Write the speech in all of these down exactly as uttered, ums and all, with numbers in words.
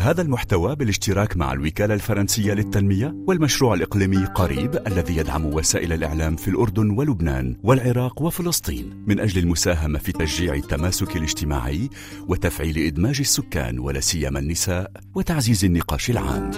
هذا المحتوى بالاشتراك مع الوكالة الفرنسية للتنمية والمشروع الإقليمي قريب الذي يدعم وسائل الإعلام في الأردن ولبنان والعراق وفلسطين من أجل المساهمة في تشجيع التماسك الاجتماعي وتفعيل إدماج السكان ولا سيما النساء وتعزيز النقاش العام.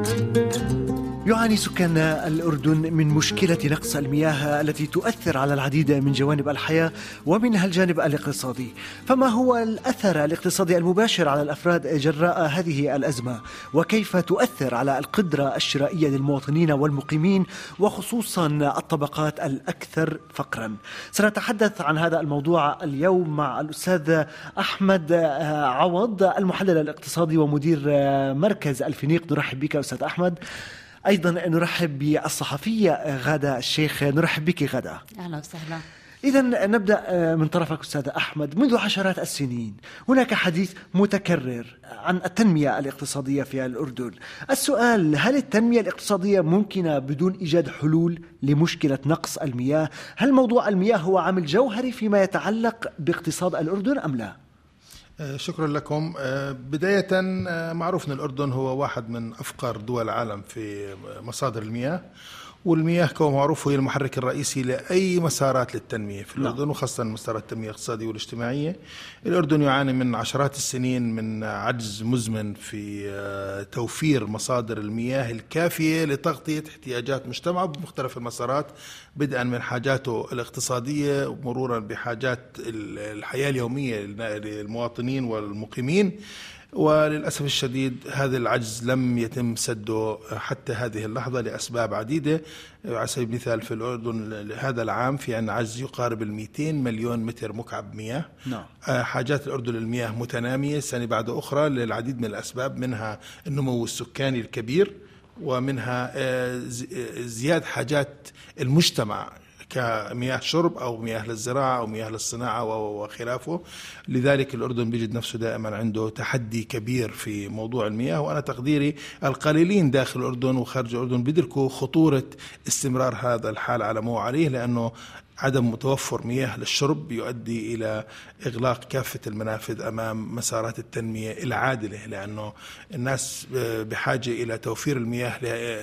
يعاني سكان الأردن من مشكلة نقص المياه التي تؤثر على العديد من جوانب الحياة ومنها الجانب الاقتصادي. فما هو الأثر الاقتصادي المباشر على الأفراد جراء هذه الأزمة؟ وكيف تؤثر على القدرة الشرائية للمواطنين والمقيمين وخصوصا الطبقات الأكثر فقرا؟ سنتحدث عن هذا الموضوع اليوم مع الأستاذ أحمد عوض المحلل الاقتصادي ومدير مركز الفينيق. نرحب بك أستاذ أحمد. أيضا نرحب بالصحفية غادة الشيخ. نرحب بك غادة. أهلا وسهلا. إذن نبدأ من طرفك أستاذ أحمد. منذ عشرات السنين هناك حديث متكرر عن التنمية الاقتصادية في الأردن. السؤال: هل التنمية الاقتصادية ممكنة بدون إيجاد حلول لمشكلة نقص المياه؟ هل موضوع المياه هو عامل جوهري فيما يتعلق باقتصاد الأردن أم لا؟ شكرا لكم. بداية معروف أن الأردن هو واحد من أفقر دول العالم في مصادر المياه، والمياه كما معروف هي المحرك الرئيسي لأي مسارات للتنمية في الأردن، وخاصة مسارات التنمية الاقتصادية والاجتماعية. الأردن يعاني من عشرات السنين من عجز مزمن في توفير مصادر المياه الكافية لتغطية احتياجات مجتمعه بمختلف المسارات، بدءا من حاجاته الاقتصادية مرورا بحاجات الحياة اليومية للمواطنين والمقيمين. وللأسف الشديد هذا العجز لم يتم سده حتى هذه اللحظة لأسباب عديدة. على سبيل المثال في الأردن هذا العام في عندنا عجز يقارب المئتين مليون متر مكعب مياه. نعم. حاجات الأردن للمياه متنامية سنة بعد أخرى للعديد من الأسباب، منها النمو السكاني الكبير، ومنها زيادة حاجات المجتمع كمياه شرب أو مياه للزراعة أو مياه للصناعة وخلافه. لذلك الأردن بيجد نفسه دائما عنده تحدي كبير في موضوع المياه، وأنا تقديري القليلين داخل الأردن وخارج الأردن بيدركوا خطورة استمرار هذا الحال على ما هو عليه، لأنه عدم متوفر مياه للشرب يؤدي إلى إغلاق كافة المنافذ أمام مسارات التنمية العادلة، لأنه الناس بحاجة إلى توفير المياه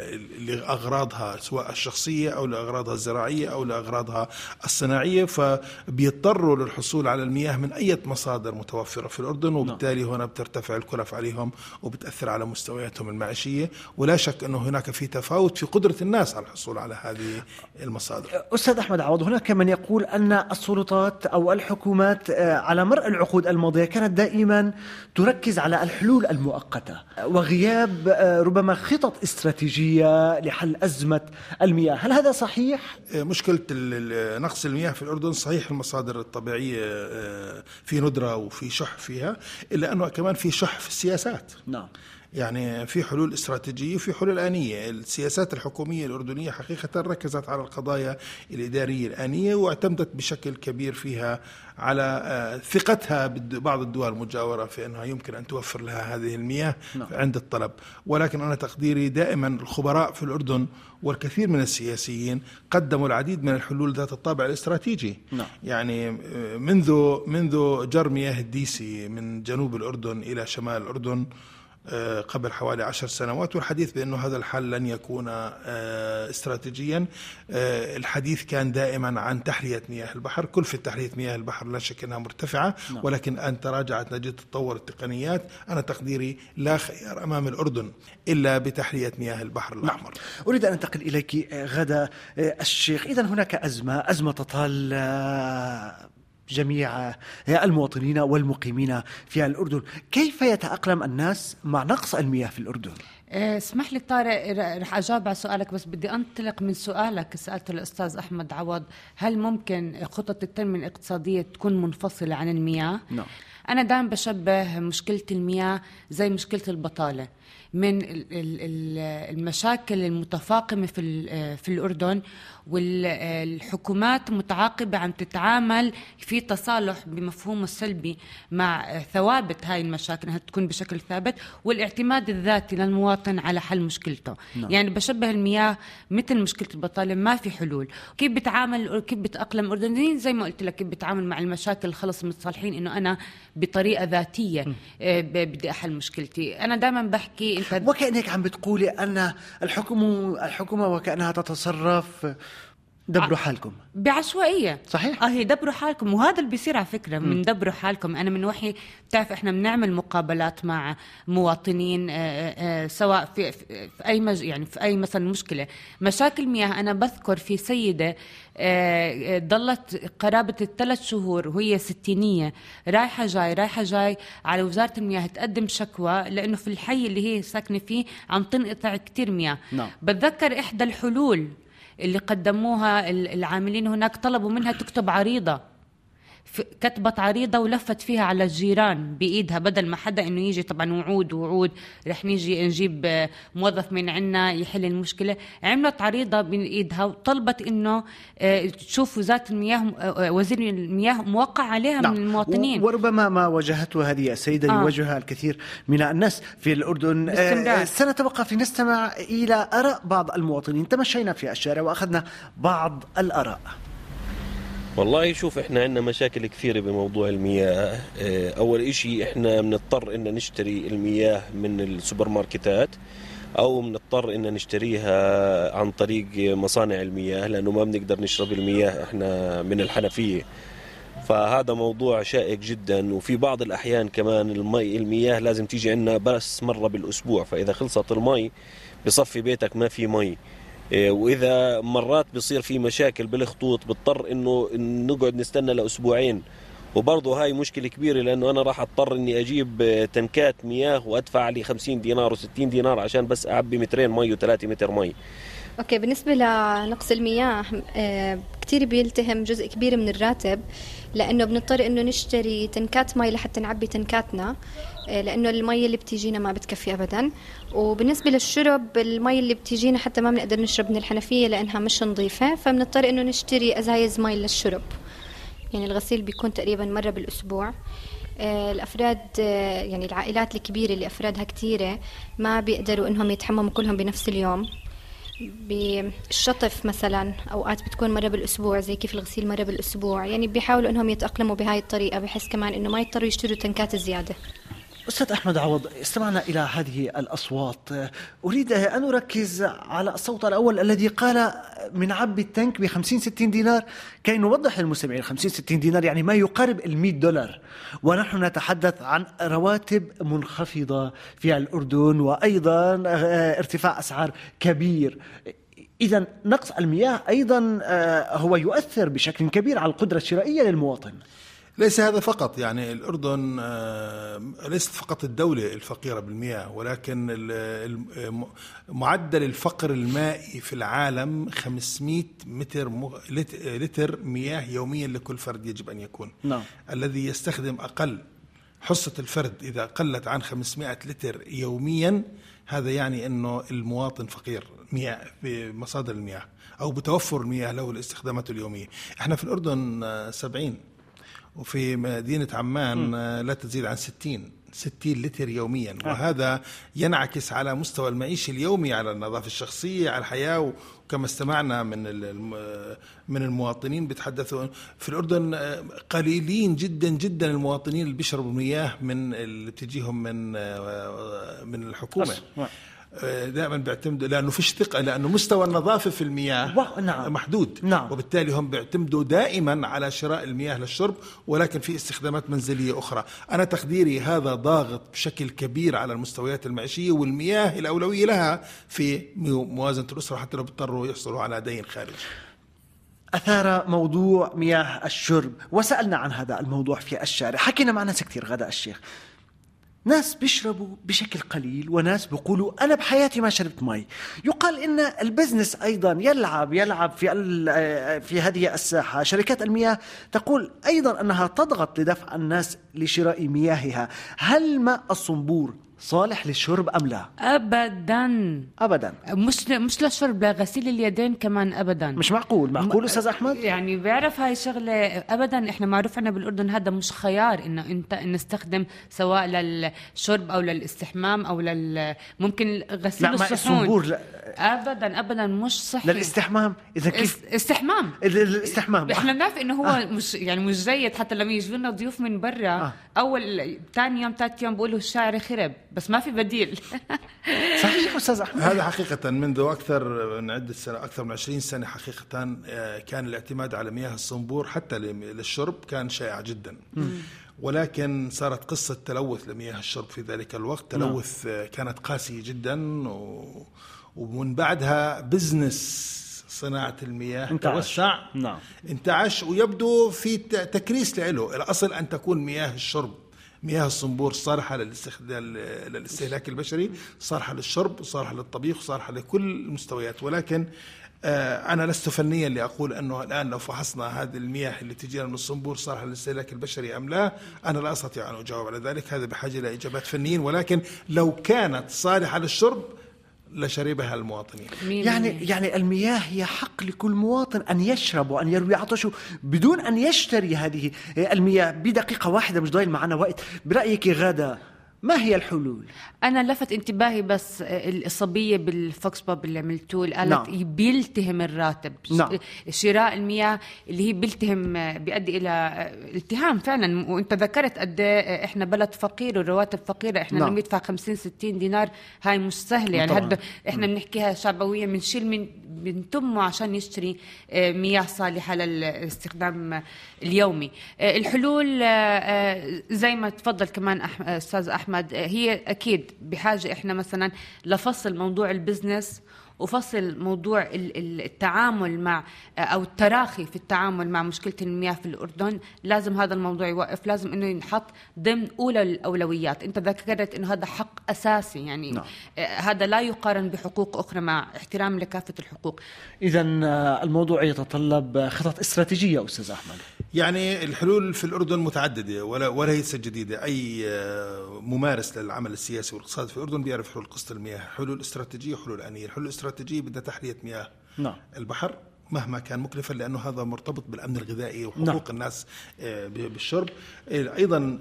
لأغراضها سواء الشخصية أو لأغراضها الزراعية أو لأغراضها الصناعية، فبيضطروا للحصول على المياه من أي مصادر متوفرة في الأردن، وبالتالي هنا بترتفع الكلف عليهم وبتأثر على مستوياتهم المعيشية. ولا شك أنه هناك في تفاوت في قدرة الناس على الحصول على هذه المصادر. أستاذ أحمد عوض، هناك من يقول أن السلطات أو الحكومات على مر العقود الماضية كانت دائما تركز على الحلول المؤقتة وغياب ربما خطط استراتيجية لحل أزمة المياه. هل هذا صحيح؟ مشكلة نقص المياه في الأردن صحيح المصادر الطبيعية في ندرة وفي شح فيها، إلا أنه كمان في شح في السياسات. نعم. يعني في حلول استراتيجية وفي حلول آنية. السياسات الحكومية الأردنية حقيقة ركزت على القضايا الإدارية الآنية واعتمدت بشكل كبير فيها على ثقتها ببعض الدول المجاورة في أنها يمكن أن توفر لها هذه المياه عند الطلب. ولكن أنا تقديري دائما الخبراء في الأردن والكثير من السياسيين قدموا العديد من الحلول ذات الطابع الاستراتيجي. نعم. يعني منذ منذ جر مياه الديسي من جنوب الأردن إلى شمال الأردن قبل حوالي عشر سنوات، والحديث بأنه هذا الحل لن يكون استراتيجيا. الحديث كان دائما عن تحلية مياه البحر. كلفة تحلية مياه البحر لا شك أنها مرتفعة، ولكن أن تراجعت نتيجة تطور التقنيات. أنا تقديري لا خيار أمام الأردن إلا بتحلية مياه البحر الأحمر. أريد أن أنتقل إليك غادة الشيخ. إذن هناك أزمة أزمة تطال جميع المواطنين والمقيمين في الأردن. كيف يتأقلم الناس مع نقص المياه في الأردن؟ اسمح لي طارق، رح أجاوب على سؤالك، بس بدي أنطلق من سؤالك سألته الأستاذ أحمد عوض: هل ممكن خطط التنمية الاقتصادية تكون منفصلة عن المياه؟ نعم. أنا دائما بشبه مشكلة المياه زي مشكلة البطالة. من المشاكل المتفاقمة في في الأردن، والحكومات متعاقبة عم تتعامل في تصالح بمفهومه السلبي مع ثوابت هاي المشاكل أنها تكون بشكل ثابت، والاعتماد الذاتي للمواطن على حل مشكلته. نعم. يعني بشبه المياه مثل مشكلة البطالة، ما في حلول. كيف بتعامل كيف بتأقلم الأردنيين؟ زي ما قلت لك، كيف بتعامل مع المشاكل. خلص متصالحين إنه أنا بطريقة ذاتية بدي أحل مشكلتي. أنا دائما بحكي أنت وكأنك عم بتقولي أن الحكومة الحكومة وكأنها تتصرف دبروا حالكم بعشوائية. صحيح. اه هي دبروا حالكم، وهذا اللي بيصير على فكرة من دبروا حالكم. أنا من وحي بتعرف إحنا بنعمل مقابلات مع مواطنين آآ آآ سواء في, في أي مج يعني في أي مثلا مشكلة مشاكل مياه. أنا بذكر في سيدة ضلت قرابة الثلاث شهور وهي ستينية رايحة جاي رايحة جاي على وزارة المياه تقدم شكوى لأنه في الحي اللي هي ساكنة فيه عم تنقطع كتير مياه. نعم. بتذكر إحدى الحلول اللي قدموها العاملين هناك طلبوا منها تكتب عريضة، كتبت عريضة ولفت فيها على الجيران بإيدها بدل ما حدا إنه يجي. طبعا وعود وعود رح نيجي نجيب موظف من عنا يحل المشكلة. عملت عريضة بإيدها وطلبت إنه تشوف وزارة المياه وزير المياه موقع عليها. نعم. من المواطنين. وربما ما واجهته هذه السيدة آه. يواجهها الكثير من الناس في الأردن. آه سنتبقى في نستمع إلى آراء بعض المواطنين. تمشينا في الشارع وأخذنا بعض الآراء. والله شوف احنا عندنا مشاكل كثيرة بموضوع المياه. اول اشي احنا بنضطر ان نشتري المياه من السوبر ماركتات او بنضطر ان نشتريها عن طريق مصانع المياه لانه ما بنقدر نشرب المياه احنا من الحنفية. فهذا موضوع شائك جدا. وفي بعض الاحيان كمان المي المياه لازم تيجي عنا بس مرة بالاسبوع، فاذا خلصت المي بصفي بيتك ما في مي. وإذا مرات بيصير في مشاكل بالخطوط بضطر إنه نقعد نستنى لأسبوعين، وبرضه هاي مشكلة كبيرة لأنه أنا راح أضطر إني أجيب تنكات مياه وأدفع لي خمسين دينار وستين دينار عشان بس أعبي مترين مي وثلاثة متر مي. أوكي، بالنسبة لنقص المياه كتير بيلتهم جزء كبير من الراتب، لأنه بنضطر إنه نشتري تنكات مي لحتى نعبي تنكاتنا، لأنه المي اللي بتيجينا ما بتكفي أبدا. وبالنسبة للشرب المي اللي بتيجينا حتى ما بنقدر نشرب من الحنفية لأنها مش نظيفة، فبنضطر إنه نشتري أزايز مي للشرب. يعني الغسيل بيكون تقريبا مرة بالأسبوع. الأفراد يعني العائلات الكبيرة اللي أفرادها كتيرة ما بيقدروا إنهم يتحمموا كلهم بنفس اليوم. بالشطف مثلا أوقات بتكون مرة بالأسبوع زي كيف الغسيل مرة بالأسبوع. يعني بيحاولوا إنهم يتأقلموا بهاي الطريقة بحيث كمان إنه ما يضطروا يشتروا تنكات الزيادة. أستاذ أحمد عوض، استمعنا إلى هذه الأصوات. أريد أن أركز على الصوت الأول الذي قال من عبي التنك بخمسين ستين دينار. كي نوضح للمستمعين خمسين ستين دينار يعني ما يقارب المئة دولار، ونحن نتحدث عن رواتب منخفضة في الأردن وأيضا ارتفاع أسعار كبير. إذن نقص المياه أيضا هو يؤثر بشكل كبير على القدرة الشرائية للمواطن. ليس هذا فقط، يعني الأردن ليست فقط الدولة الفقيرة بالمياه، ولكن معدل الفقر المائي في العالم خمسمئة متر لتر مياه يوميا لكل فرد يجب أن يكون. نعم. الذي يستخدم أقل حصة الفرد إذا قلت عن خمسمئة لتر يوميا، هذا يعني أنه المواطن فقير مياه بمصادر المياه أو بتوفر المياه له الاستخدامات اليومية. احنا في الأردن سبعين، وفي مدينة عمان م. لا تزيد عن ستين لتر يوميا. آه. وهذا ينعكس على مستوى المعيشة اليومي، على النظافة الشخصية، على الحياة. وكما استمعنا من من المواطنين بيتحدثوا في الأردن قليلين جدا جدا المواطنين اللي بيشربوا مياه من اللي بتجيهم من من الحكومة. دائما بيعتمدوا لأنه فيش ثقة، لأنه مستوى النظافة في المياه نعم. محدود. نعم. وبالتالي هم بيعتمدوا دائما على شراء المياه للشرب، ولكن في استخدامات منزلية أخرى. أنا تقديري هذا ضاغط بشكل كبير على المستويات المعيشية، والمياه الأولوية لها في موازنة الأسرة حتى لو بيضطروا يحصلوا على دين خارجي. أثار موضوع مياه الشرب وسألنا عن هذا الموضوع في الشارع. حكينا مع ناس كتير غدا الشيخ، ناس بيشربوا بشكل قليل وناس بيقولوا أنا بحياتي ما شربت مي. يقال إن البزنس أيضا يلعب يلعب في في هذه الساحة. شركات المياه تقول أيضا أنها تضغط لدفع الناس لشراء مياهها. هل ماء الصنبور صالح للشرب أم لا؟ أبدا أبدا. مش مش للشرب، لغسيل اليدين كمان أبدا. مش معقول. معقول أستاذ أحمد؟ يعني بيعرف هاي الشغلة أبدا. إحنا معروف عنا بالأردن هذا مش خيار إنه أنت نستخدم سواء للشرب أو للاستحمام أو لل ممكن غسيل الصحون. لا. أبدا أبدا مش صحي. للاستحمام إذا كيف استحمام الاستحمام إحنا بنعرف إنه هو آه. مش يعني مش جيد. حتى لما يجوا لنا ضيوف من برا آه. أول ثاني يوم ثالث يوم بيقولوا الشعر خرب، بس ما في بديل. صحيح أستاذ أحمد. هذا حقيقة منذ أكثر من عدة سنة، أكثر من عشرين سنة حقيقة كان الاعتماد على مياه الصنبور حتى للشرب كان شائع جدا. م. ولكن صارت قصة تلوث لمياه الشرب في ذلك الوقت. تلوث نعم. كانت قاسية جدا و... ومن بعدها بزنس صناعة المياه توسع. نعم. انتعش ويبدو في تكريس له. الأصل أن تكون مياه الشرب مياه الصنبور صالحة للاستهلاك البشري، صالحة للشرب، صالحة للطبيخ، صالحة لكل المستويات. ولكن أنا لست فنيا لأقول أنه الآن لو فحصنا هذه المياه اللي تجينا من الصنبور صالحة للاستهلاك البشري أم لا، أنا لا أستطيع أن أجاوب على ذلك. هذا بحاجة إلى إجابات فنيين. ولكن لو كانت صالحة للشرب لشربها المواطنين. يعني يعني المياه هي حق لكل مواطن أن يشرب وأن يروي عطشه بدون أن يشتري هذه المياه. بدقيقة واحدة مش ضايل معنا وقت، برأيك غادة ما هي الحلول؟ أنا لفت انتباهي بس الصبية بالفوكس بوب اللي عملتوه قالت نعم. بيلتهم الراتب. نعم. شراء المياه اللي هي بيلتهم بيؤدي إلى التهام فعلا. وانت ذكرت قد احنا بلد فقير والرواتب فقيرة. احنا نعم. لما يدفع خمسين ستين دينار هاي مش سهلة. يعني هذا احنا بنحكيها شعبوية بنشيل من من تمه عشان يشتري مياه صالحة للاستخدام اليومي. الحلول زي ما تفضل كمان أستاذ أحمد هي أكيد بحاجة إحنا مثلا لفصل موضوع البزنس وفصل موضوع التعامل مع أو التراخي في التعامل مع مشكلة المياه في الأردن. لازم هذا الموضوع يوقف، لازم إنه ينحط ضمن أولى الأولويات. أنت ذكرت إنه هذا حق أساسي يعني نعم. هذا لا يقارن بحقوق أخرى مع احترام لكافة الحقوق. إذن الموضوع يتطلب خطط استراتيجية أستاذ أحمد. يعني الحلول في الأردن متعددة ولا ولا هي جديدة. أي ممارس للعمل السياسي والاقتصادي في الأردن بيعرف حلول قصة المياه، حلول استراتيجية وحلول آنية. الحلول الاستراتيجية بدها تحلية مياه نعم. البحر مهما كان مكلفا لأنه هذا مرتبط بالأمن الغذائي وحقوق نعم. الناس بالشرب. أيضا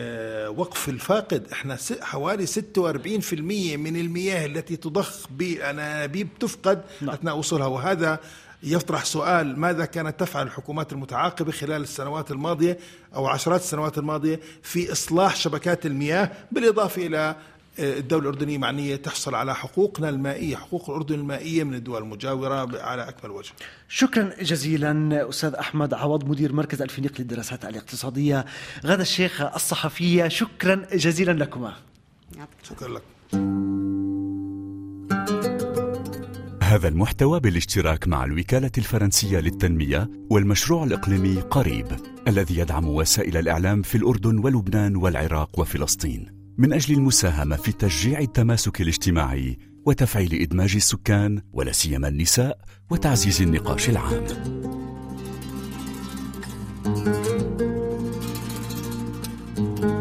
وقف الفاقد. احنا حوالي ستة وأربعين بالمئة من المياه التي تضخ بأنابيب تفقد نعم. أثناء وصولها. وهذا يطرح سؤال: ماذا كانت تفعل الحكومات المتعاقبة خلال السنوات الماضية أو عشرات السنوات الماضية في إصلاح شبكات المياه، بالإضافة إلى الدولة الأردنية معنية تحصل على حقوقنا المائية، حقوق الأردن المائية من الدول المجاورة على أكمل وجه. شكرا جزيلا أستاذ أحمد عوض مدير مركز الفينيق للدراسات الاقتصادية، غادة الشيخ الصحفية، شكرا جزيلا لكما. شكرا لك. هذا المحتوى بالاشتراك مع الوكالة الفرنسية للتنمية والمشروع الإقليمي قريب الذي يدعم وسائل الإعلام في الأردن ولبنان والعراق وفلسطين من أجل المساهمة في تشجيع التماسك الاجتماعي وتفعيل إدماج السكان ولا سيما النساء وتعزيز النقاش العام.